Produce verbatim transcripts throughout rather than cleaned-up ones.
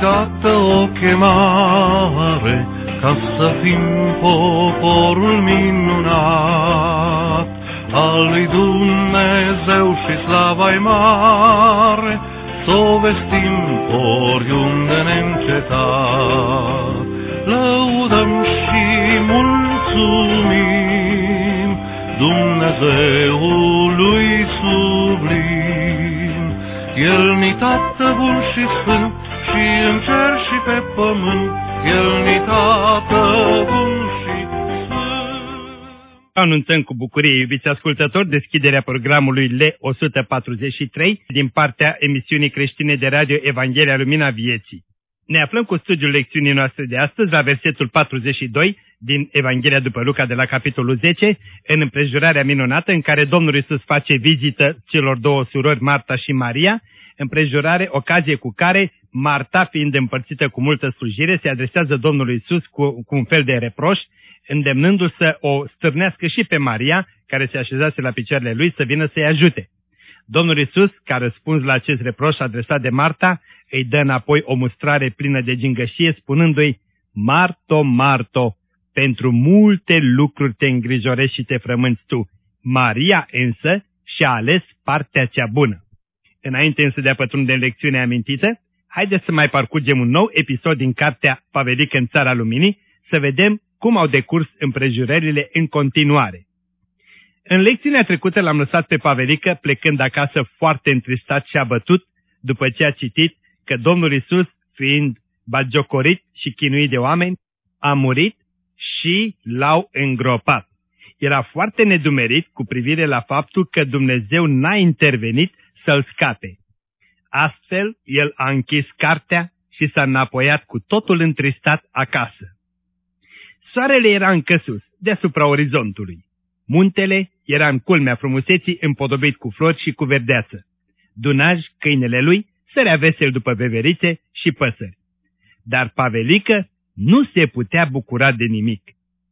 dată o chemare ca să fim poporul minunat al lui Dumnezeu și slava-i mare, s-o vestim oriunde neîncetat. Lăudăm și mulțumim Dumnezeului sublim. El-ni Tată bun și sfânt, și în cer și pe pământ, El-ni Tată bun și sfânt. Anunțăm cu bucurie, iubiți ascultători, deschiderea programului L o sută patruzeci și trei din partea emisiunii creștine de radio Evanghelia Lumina Vieții. Ne aflăm cu studiul lecțiunii noastre de astăzi la versetul patruzeci și doi din Evanghelia după Luca de la capitolul zece, în împrejurarea minunată în care Domnul Iisus face vizită celor două surori, Marta și Maria, împrejurare, ocazie cu care Marta, fiind împărțită cu multă slujire, se adresează Domnului Iisus cu, cu un fel de reproș, îndemnându-l să o stârnească și pe Maria, care se așezase la picioarele lui, să vină să-i ajute. Domnul Iisus, ca răspuns la acest reproș adresat de Marta, îi dă înapoi o mustrare plină de gingășie, spunându-i: Marto, Marto, pentru multe lucruri te îngrijorezi și te frămânți tu. Maria însă și-a ales partea cea bună. Înainte însă de a pătrunde în lecțiunea amintită, haideți să mai parcurgem un nou episod din cartea Pavelică în Țara Luminii, să vedem cum au decurs împrejurările în continuare. În lecțiunea trecută l-am lăsat pe Pavelică plecând acasă foarte întristat și abătut, după ce a citit că Domnul Iisus, fiind bagiocorit și chinuit de oameni, a murit și l-au îngropat. Era foarte nedumerit cu privire la faptul că Dumnezeu n-a intervenit să-l scape. Astfel, el a închis cartea și s-a înapoiat cu totul întristat acasă. Soarele era încă sus, deasupra orizontului. Muntele era în culmea frumuseții, împodobit cu flori și cu verdeață. Dunaj, câinele lui, sărea vesel după veverițe și păsări. Dar Pavelică nu se putea bucura de nimic.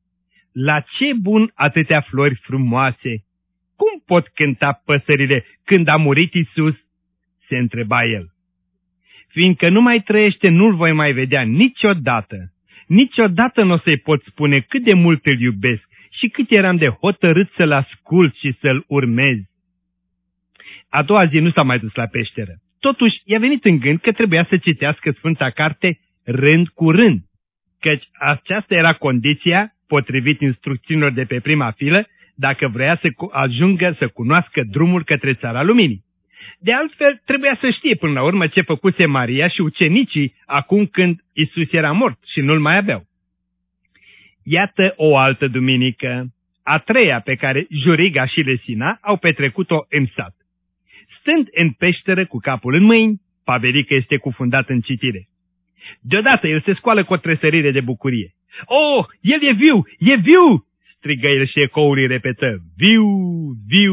La ce bun atâtea flori frumoase? Cum pot cânta păsările când a murit Iisus? Se întreba el. Fiindcă nu mai trăiește, nu-l voi mai vedea niciodată. Niciodată nu o să-i pot spune cât de mult îl iubesc și cât eram de hotărât să-l ascult și să-l urmez. A doua zi nu s-a mai dus la peșteră. Totuși, i-a venit în gând că trebuia să citească Sfânta Carte rând cu rând, căci aceasta era condiția, potrivit instrucțiunilor de pe prima filă, dacă vrea să ajungă să cunoască drumul către Țara Luminii. De altfel, trebuia să știe până la urmă ce făcuse Maria și ucenicii acum când Iisus era mort și nu-l mai aveau. Iată o altă duminică, a treia pe care Juriga și Lesina au petrecut-o în sat. Stând în peșteră cu capul în mâini, Pavelică este cufundat în citire. Deodată el se scoală cu o tresărire de bucurie. Oh, el e viu, e viu! Strigă el și ecoul îi repetă: viu, viu!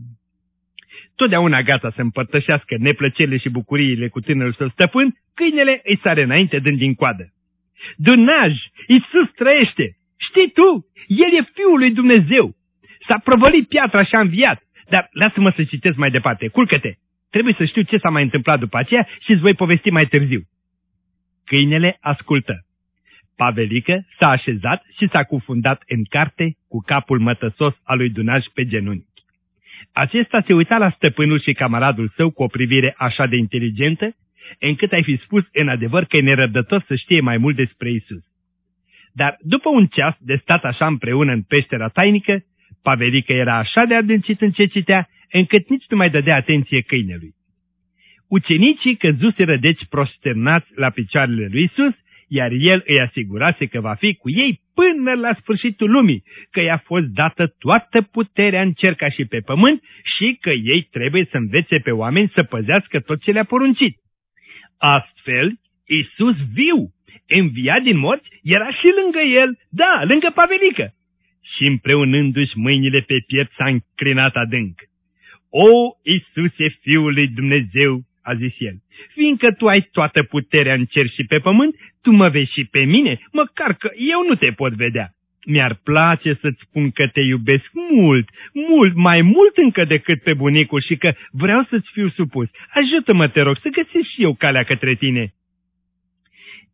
Totdeauna gata să împărtășească neplăcerile și bucuriile cu tânărul său stăpân, câinele îi sare înainte dând din coadă. Dunaj, Iisus trăiește! Știi tu, El e Fiul lui Dumnezeu! S-a prăvălit piatra și a înviat! Dar lasă-mă să citesc mai departe, culcă-te! Trebuie să știu ce s-a mai întâmplat după aceea și îți voi povesti mai târziu. Câinele ascultă. Pavelică s-a așezat și s-a cufundat în carte cu capul mătăsos al lui Dunaj pe genunchi. Acesta se uita la stăpânul și camaradul său cu o privire așa de inteligentă, încât ai fi spus în adevăr că e nerăbdător să știe mai mult despre Iisus. Dar după un ceas de stat așa împreună în peștera tainică, Pavelică era așa de adâncit în ce citea, încât nici nu mai dădea atenție câinelui. Ucenicii căzuseră deci prosternați la picioarele lui Iisus, iar el îi asigurase că va fi cu ei până la sfârșitul lumii, că i-a fost dată toată puterea în cer ca și pe pământ și că ei trebuie să învețe pe oameni să păzească tot ce le-a poruncit. Astfel, Iisus viu, înviat din morți, era și lângă el, da, lângă Pavelică. Și împreunându-și mâinile pe piept s-a înclinat adânc. O, Iisuse, Fiul lui Dumnezeu, a zis el, fiindcă tu ai toată puterea în cer și pe pământ, tu mă vezi și pe mine, măcar că eu nu te pot vedea. Mi-ar place să-ți spun că te iubesc mult, mult, mai mult încă decât pe bunicul și că vreau să-ți fiu supus. Ajută-mă, te rog, să găsesc și eu calea către tine.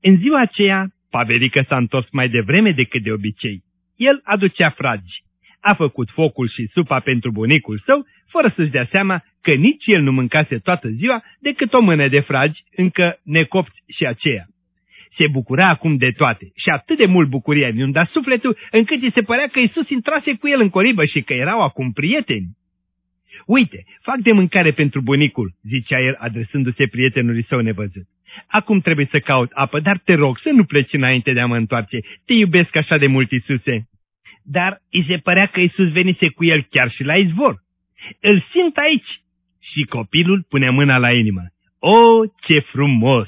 În ziua aceea, Pavelică s-a întors mai devreme decât de obicei. El aducea fragi. A făcut focul și supa pentru bunicul său, fără să-și dea seama că nici el nu mâncase toată ziua decât o mână de fragi, încă necopți și aceea. Se bucura acum de toate și atât de mult bucuria inunda sufletul, încât îi se părea că Iisus intrase cu el în colibă și că erau acum prieteni. Uite, fac de mâncare pentru bunicul, zicea el adresându-se prietenului său nevăzut. Acum trebuie să caut apă, dar te rog să nu pleci înainte de a mă întoarce. Te iubesc așa de mult, Iisuse. Dar îi se părea că Iisus venise cu el chiar și la izvor. Îl simt aici. Și copilul pune mâna la inimă. O, ce frumos!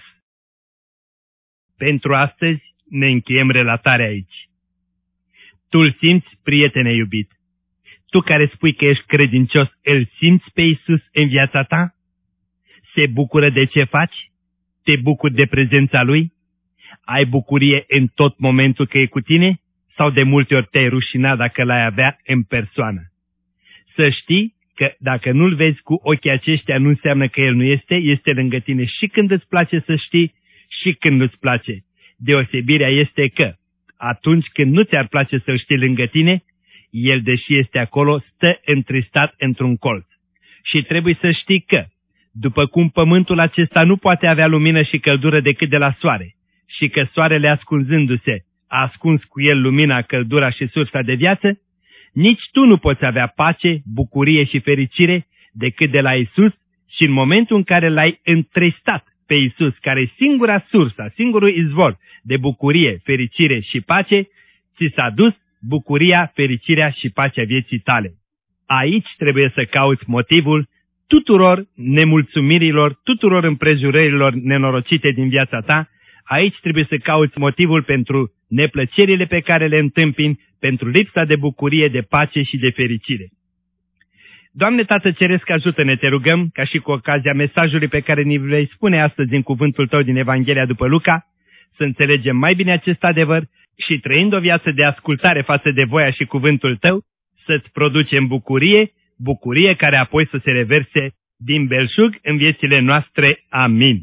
Pentru astăzi ne încheiem relatarea aici. Tu-l simți, prietene iubit? Tu care spui că ești credincios, îl simți pe Iisus în viața ta? Se bucură de ce faci? Te bucuri de prezența Lui? Ai bucurie în tot momentul că e cu tine? Sau de multe ori te-ai rușinat dacă l-ai avea în persoană? Să știi că dacă nu-L vezi cu ochii aceștia nu înseamnă că El nu este, este lângă tine și când îți place să știi și când nu-ți place. Deosebirea este că atunci când nu ți-ar place să-L știi lângă tine, El, deși este acolo, stă întristat într-un colț. Și trebuie să știi că, după cum pământul acesta nu poate avea lumină și căldură decât de la soare, și că soarele ascunzându-se a ascuns cu el lumina, căldura și sursa de viață, nici tu nu poți avea pace, bucurie și fericire decât de la Iisus și în momentul în care l-ai întristat pe Iisus, care e singura sursă, singurul izvor de bucurie, fericire și pace, ți s-a dus bucuria, fericirea și pacea vieții tale. Aici trebuie să cauți motivul tuturor nemulțumirilor, tuturor împrejurărilor nenorocite din viața ta. Aici trebuie să cauți motivul pentru neplăcerile pe care le întâmpini, pentru lipsa de bucurie, de pace și de fericire. Doamne Tată Ceresc, ajută-ne, te rugăm, ca și cu ocazia mesajului pe care ni vei spune astăzi în cuvântul Tău din Evanghelia după Luca, să înțelegem mai bine acest adevăr și trăind o viață de ascultare față de voia și cuvântul Tău, să-ți producem bucurie, bucurie care apoi să se reverse din belșug în viețile noastre. Amin.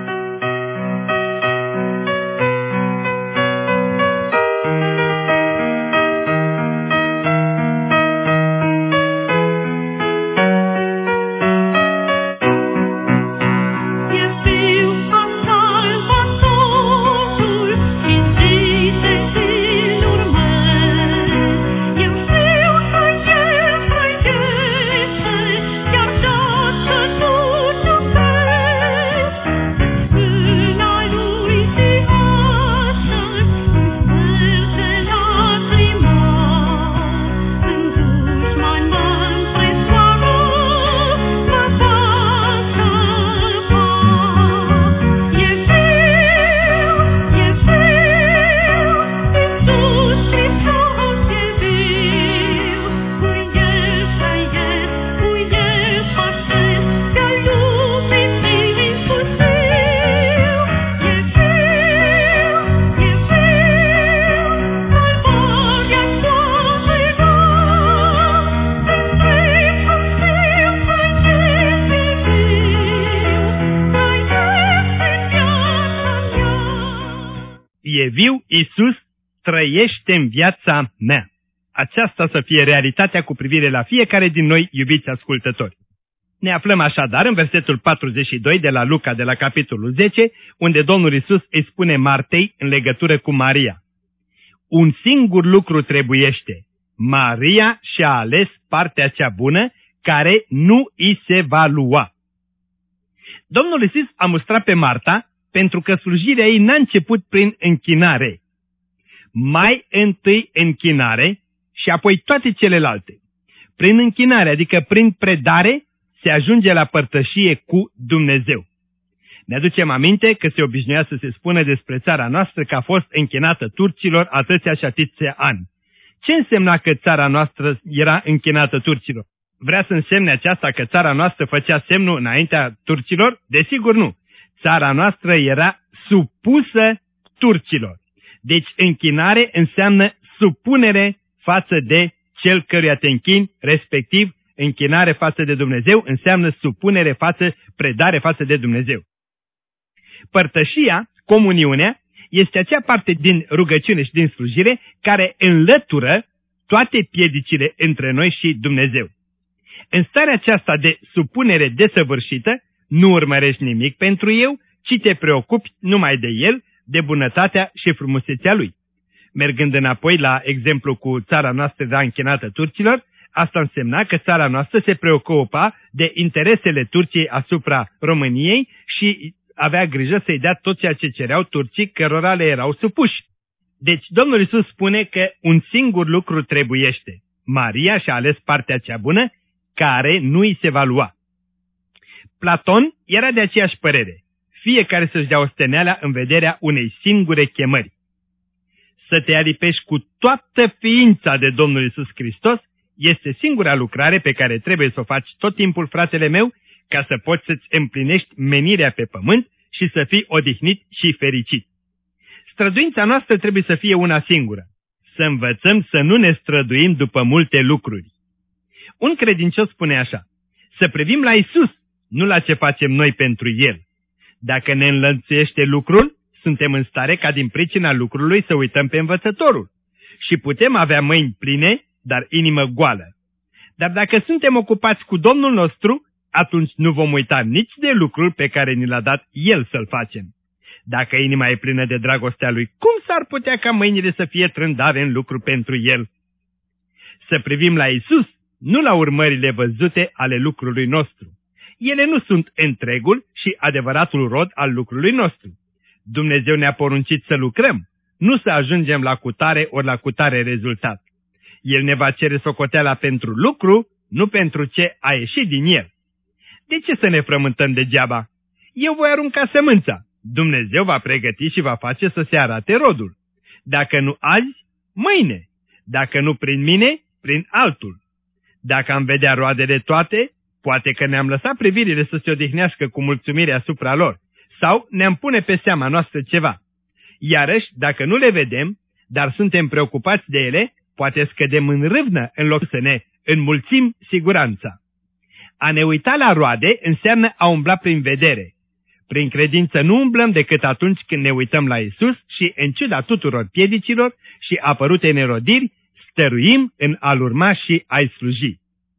E viu, Iisus trăiește în viața mea. Aceasta să fie realitatea cu privire la fiecare din noi, iubiți ascultători. Ne aflăm așadar în versetul patruzeci și doi de la Luca, de la capitolul zece, unde Domnul Iisus îi spune Martei în legătură cu Maria: un singur lucru trebuiește. Maria și-a ales partea cea bună, care nu îi se va lua. Domnul Iisus a mustrat pe Marta pentru că slujirea ei n-a început prin închinare. Mai întâi închinare și apoi toate celelalte. Prin închinare, adică prin predare, se ajunge la părtășie cu Dumnezeu. Ne aducem aminte că se obișnuia să se spună despre țara noastră că a fost închinată turcilor atâția și atâția ani. Ce însemna că țara noastră era închinată turcilor? Vrea să însemne aceasta că țara noastră făcea semnul înaintea turcilor? Desigur nu. Țara noastră era supusă turcilor. Deci închinare înseamnă supunere față de cel căruia te închini, respectiv închinare față de Dumnezeu înseamnă supunere față, predare față de Dumnezeu. Părtășia, comuniunea, este acea parte din rugăciune și din slujire care înlătură toate piedicile între noi și Dumnezeu. În starea aceasta de supunere desăvârșită, nu urmărești nimic pentru eu, ci te preocupi numai de el, de bunătatea și frumusețea lui. Mergând înapoi la exemplu cu țara noastră de închinată turcilor, asta însemna că țara noastră se preocupa de interesele Turciei asupra României și avea grijă să-i dea tot ceea ce cereau turcii cărora le erau supuși. Deci Domnul Iisus spune că un singur lucru trebuiește. Maria și-a ales partea cea bună, care nu îi se va lua. Platon era de aceeași părere. Fiecare să-și dea osteneala în vederea unei singure chemări. Să te alipești cu toată ființa de Domnul Iisus Hristos este singura lucrare pe care trebuie să o faci tot timpul, fratele meu, ca să poți să-ți împlinești menirea pe pământ și să fii odihnit și fericit. Străduința noastră trebuie să fie una singură. Să învățăm să nu ne străduim după multe lucruri. Un credincios spune așa: să privim la Iisus, nu la ce facem noi pentru El. Dacă ne înlănțuiește lucrul, suntem în stare ca din pricina lucrului să uităm pe învățătorul. Și putem avea mâini pline, dar inimă goală. Dar dacă suntem ocupați cu Domnul nostru, atunci nu vom uita nici de lucrul pe care ni l-a dat El să-l facem. Dacă inima e plină de dragostea Lui, cum s-ar putea ca mâinile să fie trândare în lucru pentru El? Să privim la Iisus, nu la urmările văzute ale lucrului nostru. Ele nu sunt întregul și adevăratul rod al lucrului nostru. Dumnezeu ne-a poruncit să lucrăm, nu să ajungem la cutare ori la cutare rezultat. El ne va cere socoteala pentru lucru, nu pentru ce a ieșit din el. De ce să ne frământăm degeaba? Eu voi arunca sămânța. Dumnezeu va pregăti și va face să se arate rodul. Dacă nu azi, mâine. Dacă nu prin mine, prin altul. Dacă am vedea roadele toate, poate că ne-am lăsat privirile să se odihnească cu mulțumire asupra lor, sau ne-am pune pe seama noastră ceva. Iarăși, dacă nu le vedem, dar suntem preocupați de ele, poate scădem în râvnă în loc să ne înmulțim siguranța. A ne uita la roade înseamnă a umbla prin vedere. Prin credință nu umblăm decât atunci când ne uităm la Iisus și, în ciuda tuturor piedicilor și apărute nerodiri, stăruim în a-L urma și a-I sluji.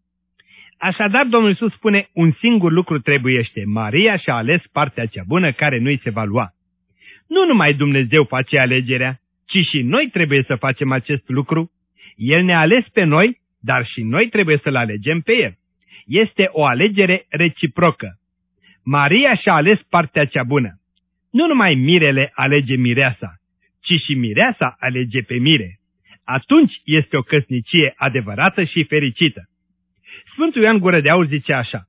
Așadar, Domnul Iisus spune, un singur lucru trebuiește. Maria și-a ales partea cea bună care nu-i se va lua. Nu numai Dumnezeu face alegerea, ci și noi trebuie să facem acest lucru. El ne-a ales pe noi, dar și noi trebuie să-L alegem pe El. Este o alegere reciprocă. Maria și-a ales partea cea bună. Nu numai mirele alege mireasa, ci și mireasa alege pe mire. Atunci este o căsnicie adevărată și fericită. Sfântul Ioan Gură de Aur zice așa: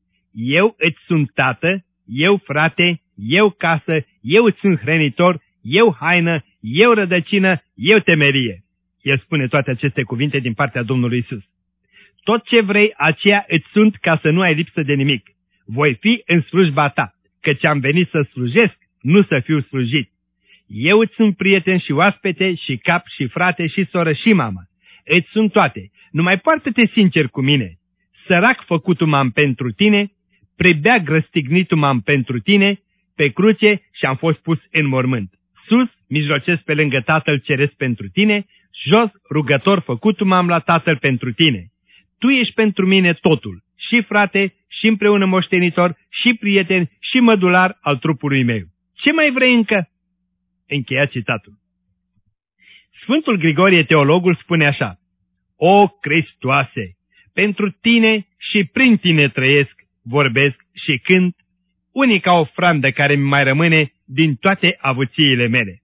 eu îți sunt tată, eu frate, eu casă, eu îți sunt hrănitor, eu haină, eu rădăcină, eu temerie. El spune toate aceste cuvinte din partea Domnului Iisus. Tot ce vrei, aceea îți sunt, ca să nu ai lipsă de nimic. Voi fi în slujba ta, căci am venit să slujesc, nu să fiu slujit. Eu îți sunt prieten și oaspete și cap și frate și soră și mamă. Îți sunt toate, numai poartă-te sincer cu mine. Sărac făcutul m-am pentru tine, prebeag răstignitul m-am pentru tine, pe cruce și-am fost pus în mormânt. Sus, mijlocesc pe lângă Tatăl Ceresc pentru tine, jos, rugător făcutul m-am la Tatăl pentru tine. Tu ești pentru mine totul, și frate, și împreună moștenitor, și prieten, și mădular al trupului meu. Ce mai vrei încă? Încheia citatul. Sfântul Grigorie Teologul spune așa: O Hristoase, pentru tine și prin tine trăiesc, vorbesc și cânt, unica ofrandă care mi mai rămâne din toate avuțiile mele.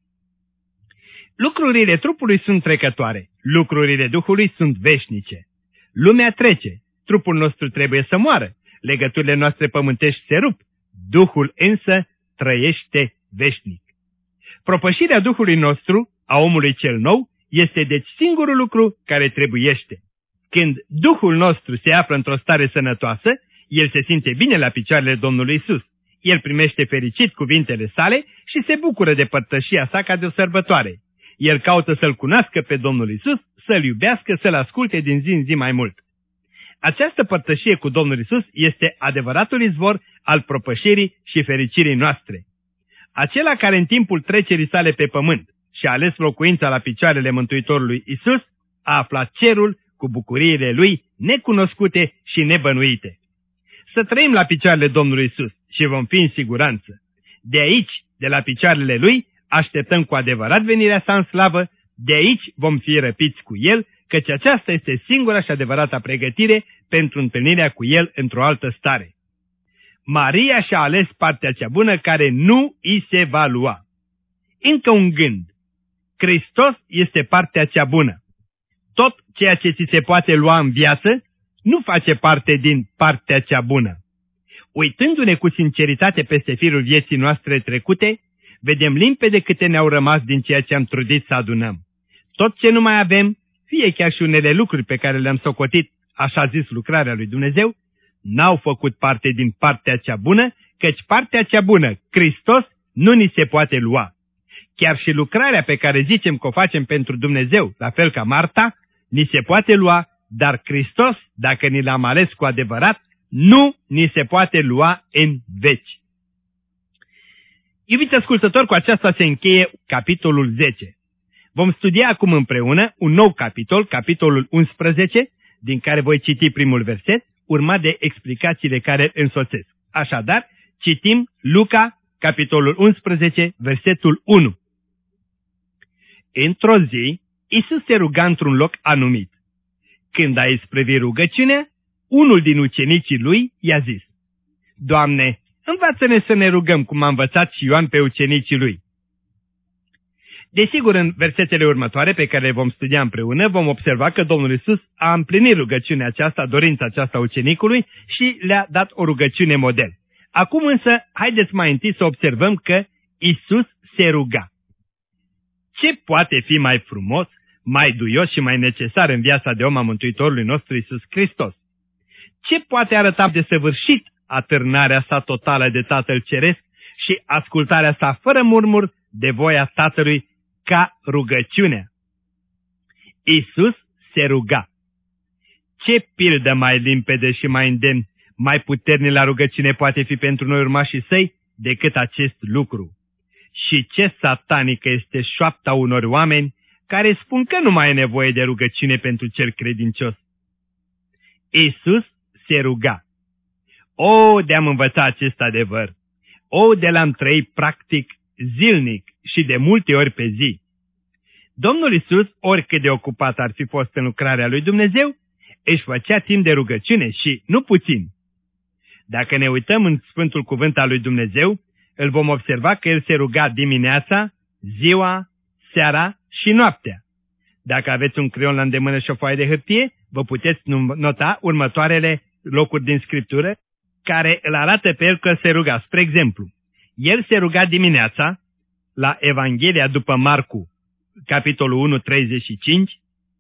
Lucrurile trupului sunt trecătoare, lucrurile Duhului sunt veșnice. Lumea trece, trupul nostru trebuie să moară, legăturile noastre pământești se rup, Duhul însă trăiește veșnic. Propășirea Duhului nostru, a omului cel nou, este deci singurul lucru care trebuiește. Când Duhul nostru se află într-o stare sănătoasă, el se simte bine la picioarele Domnului Iisus. El primește fericit cuvintele sale și se bucură de părtășia sa ca de o sărbătoare. El caută să-L cunoască pe Domnul Iisus, să-L iubească, să-L asculte din zi în zi mai mult. Această părtășie cu Domnul Iisus este adevăratul izvor al propășirii și fericirii noastre. acela care în timpul trecerii sale pe pământ și-a ales locuința la picioarele Mântuitorului Iisus, a aflat cerul cu bucuriile lui necunoscute și nebănuite. Să trăim la picioarele Domnului Iisus și vom fi în siguranță. De aici, de la picioarele lui, așteptăm cu adevărat venirea sa în slavă, de aici vom fi răpiți cu el, căci aceasta este singura și adevărata pregătire pentru întâlnirea cu el într-o altă stare. Maria și-a ales partea cea bună care nu îi se va lua. Încă un gând. Hristos este partea cea bună. Tot ceea ce ți se poate lua în viață nu face parte din partea cea bună. Uitându-ne cu sinceritate peste firul vieții noastre trecute, vedem limpede câte ne-au rămas din ceea ce am trudit să adunăm. Tot ce nu mai avem, fie chiar și unele lucruri pe care le-am socotit, așa zis lucrarea lui Dumnezeu, n-au făcut parte din partea cea bună, căci partea cea bună, Hristos, nu ni se poate lua. Chiar și lucrarea pe care zicem că o facem pentru Dumnezeu, la fel ca Marta, ni se poate lua, dar Hristos, dacă ni l-am ales cu adevărat, nu ni se poate lua în veci. Iubiți ascultători, cu aceasta se încheie capitolul zece. Vom studia acum împreună un nou capitol, capitolul unsprezece, din care voi citi primul verset, urmat de explicațiile care îl însoțesc. Așadar, citim Luca, capitolul unsprezece, versetul unu. Într-o zi, Iisus se ruga într-un loc anumit. Când a isprăvit rugăciunea, unul din ucenicii lui i-a zis: Doamne, învață-ne să ne rugăm cum a învățat și Ioan pe ucenicii lui. Desigur, în versetele următoare pe care le vom studia împreună, vom observa că Domnul Iisus a împlinit rugăciunea aceasta, dorința aceasta ucenicului și le-a dat o rugăciune model. Acum însă, haideți mai întâi să observăm că Iisus se ruga. Ce poate fi mai frumos, mai duios și mai necesar în viața de om a Mântuitorului nostru Iisus Hristos? Ce poate arăta de săvârșit atârnarea sa totală de Tatăl Ceresc și ascultarea sa fără murmur de voia Tatălui ca rugăciunea? Iisus se ruga. Ce pildă mai limpede și mai îndemn, mai puternic la rugăciune poate fi pentru noi urmașii săi decât acest lucru? Și ce satanică este șoapta unor oameni care spun că nu mai e nevoie de rugăciune pentru cel credincios. Iisus se ruga. O, de-am învățat acest adevăr! O, de l-am trăit practic, zilnic și de multe ori pe zi! Domnul Iisus, oricât de ocupat ar fi fost în lucrarea lui Dumnezeu, își făcea timp de rugăciune și nu puțin. Dacă ne uităm în Sfântul Cuvânt al lui Dumnezeu, îl vom observa că el se ruga dimineața, ziua, seara și noaptea. Dacă aveți un creion la îndemână și o foaie de hârtie, vă puteți nota următoarele locuri din Scriptură care îl arată pe el că se ruga. Spre exemplu, el se ruga dimineața la Evanghelia după Marcu, capitolul unu, treizeci și cinci,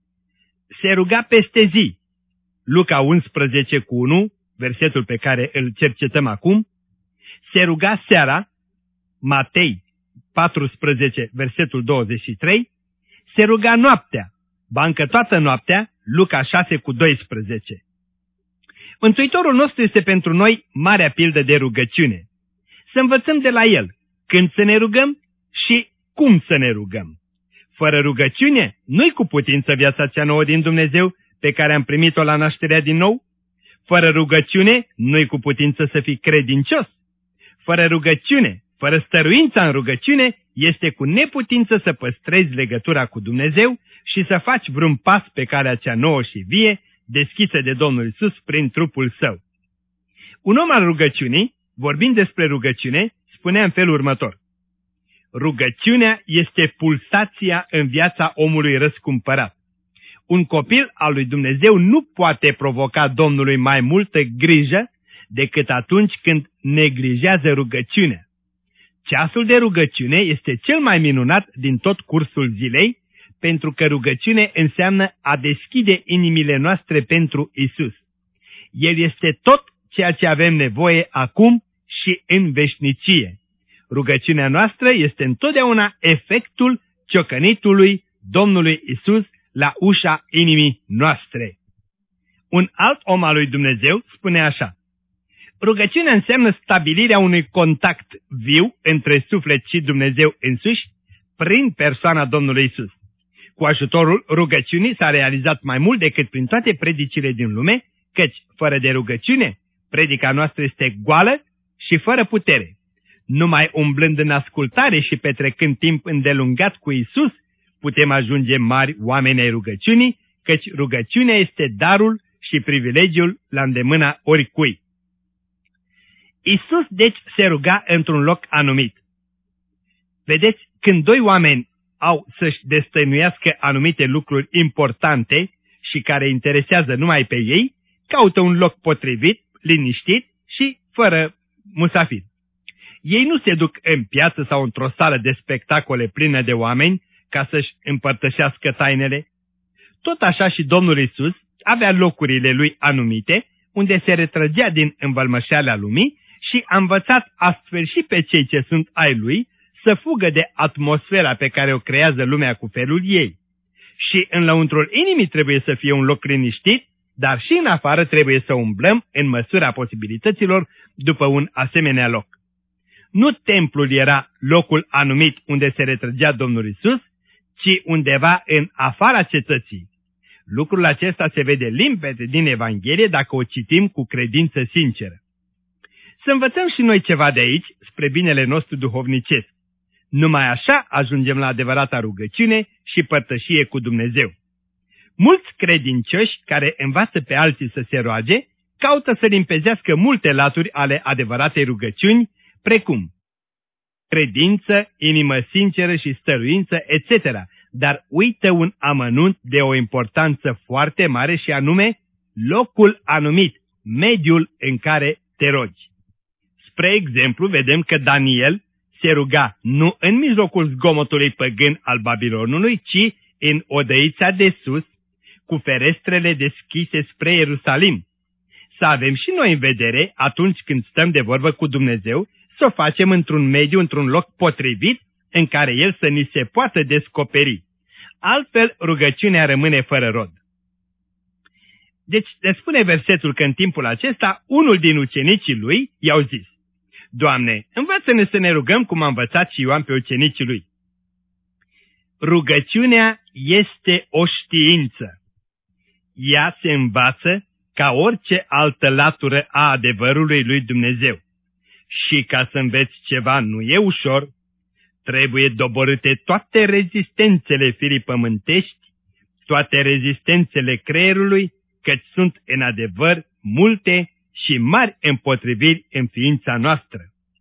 se ruga peste zi, Luca unsprezece cu unu, versetul pe care îl cercetăm acum, se ruga seara, Matei paisprezece, versetul douăzeci și trei, se ruga noaptea, ba încă toată noaptea, Luca șase cu doisprezece. Mântuitorul nostru este pentru noi marea pildă de rugăciune. Să învățăm de la el când să ne rugăm și cum să ne rugăm. Fără rugăciune, nu-i cu putință viața cea nouă din Dumnezeu pe care am primit-o la nașterea din nou. Fără rugăciune, nu-i cu putință să fii credincios. Fără rugăciune, fără stăruința în rugăciune, este cu neputință să păstrezi legătura cu Dumnezeu și să faci vreun pas pe calea cea nouă și vie, deschisă de Domnul Iisus prin trupul său. Un om al rugăciunii, vorbind despre rugăciune, spunea în felul următor: rugăciunea este pulsația în viața omului răscumpărat. Un copil al lui Dumnezeu nu poate provoca Domnului mai multă grijă decât atunci când neglijează rugăciunea. Ceasul de rugăciune este cel mai minunat din tot cursul zilei, pentru că rugăciune înseamnă a deschide inimile noastre pentru Isus. El este tot ceea ce avem nevoie acum și în veșnicie. Rugăciunea noastră este întotdeauna efectul ciocănitului Domnului Isus la ușa inimii noastre. Un alt om al lui Dumnezeu spune așa: Rugăciunea înseamnă stabilirea unui contact viu între suflet și Dumnezeu însuși prin persoana Domnului Isus. Cu ajutorul rugăciunii s-a realizat mai mult decât prin toate predicile din lume, căci, fără de rugăciune, predica noastră este goală și fără putere. Numai umblând în ascultare și petrecând timp îndelungat cu Isus, putem ajunge mari oameni ai rugăciunii, căci rugăciunea este darul și privilegiul la îndemâna oricui. Isus, deci, se ruga într-un loc anumit. Vedeți, când doi oameni au să-și destăinuiască anumite lucruri importante și care interesează numai pe ei, caută un loc potrivit, liniștit și fără musafiri. Ei nu se duc în piață sau într-o sală de spectacole plină de oameni ca să-și împărtășească tainele. Tot așa și Domnul Isus avea locurile lui anumite, unde se retrăgea din învălmășeala lumii și a învățat astfel și pe cei ce sunt ai lui să fugă de atmosfera pe care o creează lumea cu felul ei. Și în lăuntrul inimii trebuie să fie un loc liniștit, dar și în afară trebuie să umblăm în măsura posibilităților după un asemenea loc. Nu templul era locul anumit unde se retrăgea Domnul Isus, ci undeva în afara cetății. Lucrul acesta se vede limpede din Evanghelie dacă o citim cu credință sinceră. Să învățăm și noi ceva de aici spre binele nostru duhovnicesc. Numai așa ajungem la adevărata rugăciune și părtășie cu Dumnezeu. Mulți credincioși care învață pe alții să se roage, caută să limpezească multe laturi ale adevăratei rugăciuni, precum credință, inimă sinceră și stăruință, et cetera, dar uită un amănunt de o importanță foarte mare și anume locul anumit, mediul în care te rogi. Spre exemplu, vedem că Daniel se ruga nu în mijlocul zgomotului păgân al Babilonului, ci în odăița de sus, cu ferestrele deschise spre Ierusalim. Să avem și noi în vedere, atunci când stăm de vorbă cu Dumnezeu, să o facem într-un mediu, într-un loc potrivit, în care El să ni se poată descoperi. Altfel, rugăciunea rămâne fără rod. Deci, ne spune versetul că în timpul acesta, unul din ucenicii lui i-au zis: Doamne, învață-ne să ne rugăm cum a învățat și Ioan pe ucenicii lui. Rugăciunea este o știință. Ea se învață ca orice altă latură a adevărului lui Dumnezeu. Și ca să înveți ceva nu e ușor, trebuie doborâte toate rezistențele firii pământești, toate rezistențele creierului, căci sunt în adevăr multe și mari împotriviri în ființa noastră.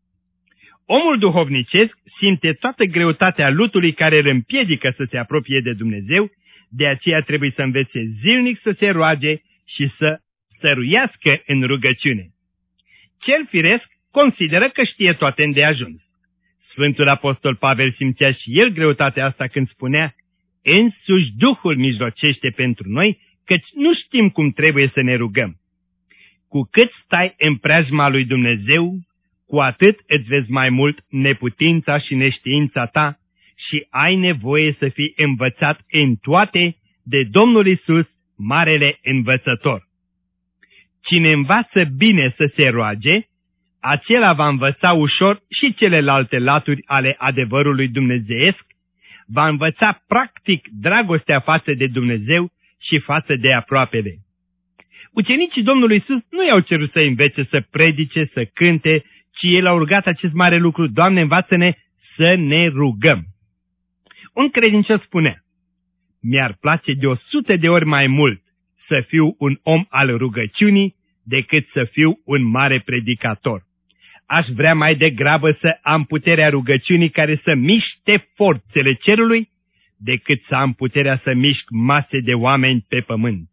Omul duhovnicesc simte toată greutatea lutului care îl împiedică să se apropie de Dumnezeu, de aceea trebuie să învețe zilnic să se roage și să stăruiască în rugăciune. Cel firesc consideră că știe toate îndeajuns. Sfântul Apostol Pavel simțea și el greutatea asta când spunea: însuși Duhul mijlocește pentru noi, căci nu știm cum trebuie să ne rugăm. Cu cât stai în preajma lui Dumnezeu, cu atât îți vezi mai mult neputința și neștiința ta și ai nevoie să fii învățat în toate de Domnul Isus, Marele Învățător. Cine învață bine să se roage, acela va învăța ușor și celelalte laturi ale adevărului dumnezeiesc, va învăța practic dragostea față de Dumnezeu și față de aproapele. Ucenicii Domnului Iisus nu i-au cerut să învețe să predice, să cânte, ci ei l-au rugat acest mare lucru: Doamne, învață-ne să ne rugăm. Un credincios spunea: mi-ar place de o sută de ori mai mult să fiu un om al rugăciunii decât să fiu un mare predicator. Aș vrea mai degrabă să am puterea rugăciunii care să miște forțele cerului, decât să am puterea să mișc mase de oameni pe pământ.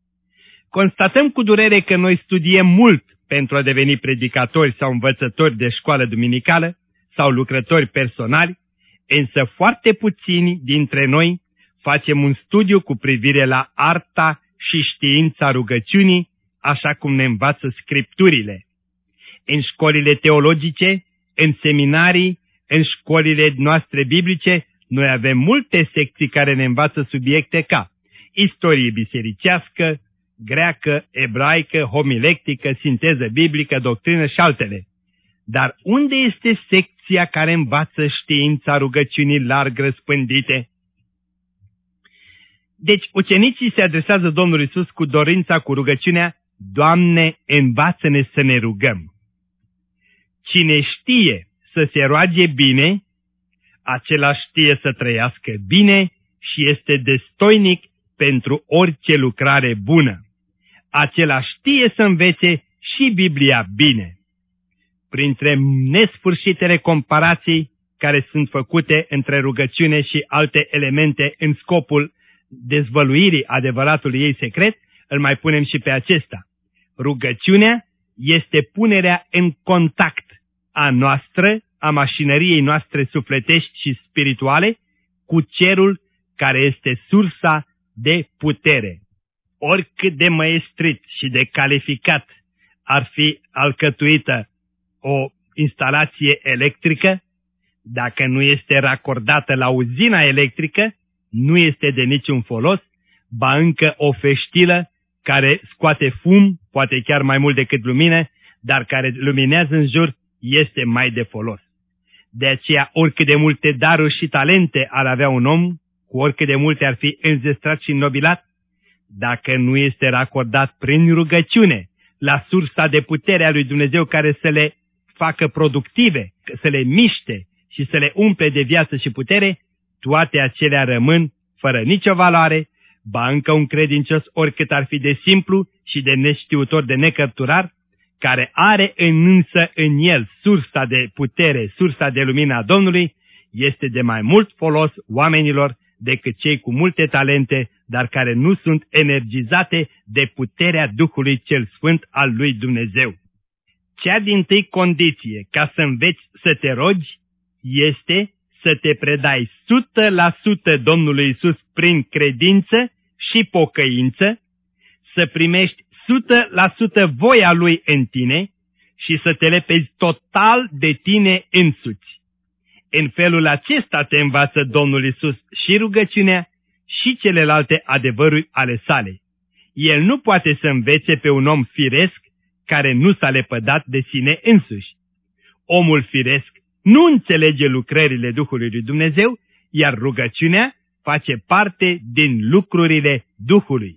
Constatăm cu durere că noi studiem mult pentru a deveni predicatori sau învățători de școală duminicală sau lucrători personali, însă foarte puțini dintre noi facem un studiu cu privire la arta și știința rugăciunii, așa cum ne învață Scripturile. În școlile teologice, în seminarii, în școlile noastre biblice, noi avem multe secții care ne învață subiecte ca istorie bisericească, greacă, ebraică, homilectică, sinteză biblică, doctrină și altele. Dar unde este secția care învață știința rugăciunii larg răspândite? Deci ucenicii se adresează Domnului Iisus cu dorința, cu rugăciunea: Doamne, învață-ne să ne rugăm. Cine știe să se roage bine, acela știe să trăiască bine și este destoinic pentru orice lucrare bună. Acela știe să învețe și Biblia bine. Printre nesfârșitele comparații care sunt făcute între rugăciune și alte elemente în scopul dezvăluirii adevăratului ei secret, îl mai punem și pe acesta. Rugăciunea este punerea în contact a noastră, a mașinăriei noastre sufletești și spirituale, cu cerul care este sursa de putere. Oricât de măestrit și de calificat ar fi alcătuită o instalație electrică, dacă nu este racordată la uzina electrică, nu este de niciun folos, ba încă o feștilă care scoate fum, poate chiar mai mult decât lumină, dar care luminează în jur, este mai de folos. De aceea, oricât de multe daruri și talente ar avea un om, cu oricât de multe ar fi înzestrat și înnobilat, dacă nu este racordat prin rugăciune la sursa de putere a lui Dumnezeu care să le facă productive, să le miște și să le umple de viață și putere, toate acelea rămân fără nicio valoare, ba încă un credincios, oricât ar fi de simplu și de neștiutor, de necărturar, care are în însă în el sursa de putere, sursa de lumină a Domnului, este de mai mult folos oamenilor decât cei cu multe talente, dar care nu sunt energizate de puterea Duhului cel Sfânt al lui Dumnezeu. Cea dintâi condiție ca să înveți să te rogi este să te predai o sută la sută Domnului Iisus prin credință și pocăință, să primești o sută la sută voia Lui în tine și să te lepezi total de tine însuți. În felul acesta te învață Domnul Iisus și rugăciunea și celelalte adevăruri ale sale. El nu poate să învețe pe un om firesc care nu s-a lepădat de sine însuși. Omul firesc nu înțelege lucrările Duhului lui Dumnezeu, iar rugăciunea face parte din lucrurile Duhului.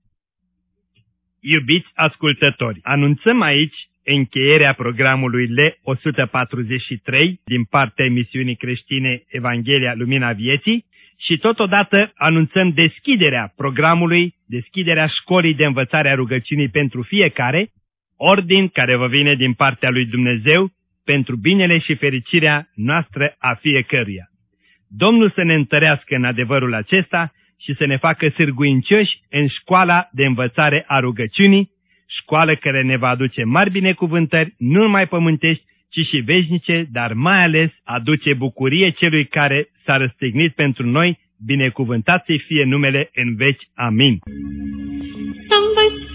Iubiți ascultători, anunțăm aici încheierea programului L o sută patruzeci și trei din partea emisiunii creștine Evanghelia Lumina Vieții și totodată anunțăm deschiderea programului, deschiderea școlii de învățare a rugăciunii pentru fiecare, ordin care vă vine din partea lui Dumnezeu pentru binele și fericirea noastră a fiecăruia. Domnul să ne întărească în adevărul acesta și să ne facă sârguincioși în școala de învățare a rugăciunii, școală care ne va aduce mari binecuvântări, nu numai pământești, ci și veșnice, dar mai ales aduce bucurie celui care s-a răstignit pentru noi, binecuvântat să fie numele în veci. Amin.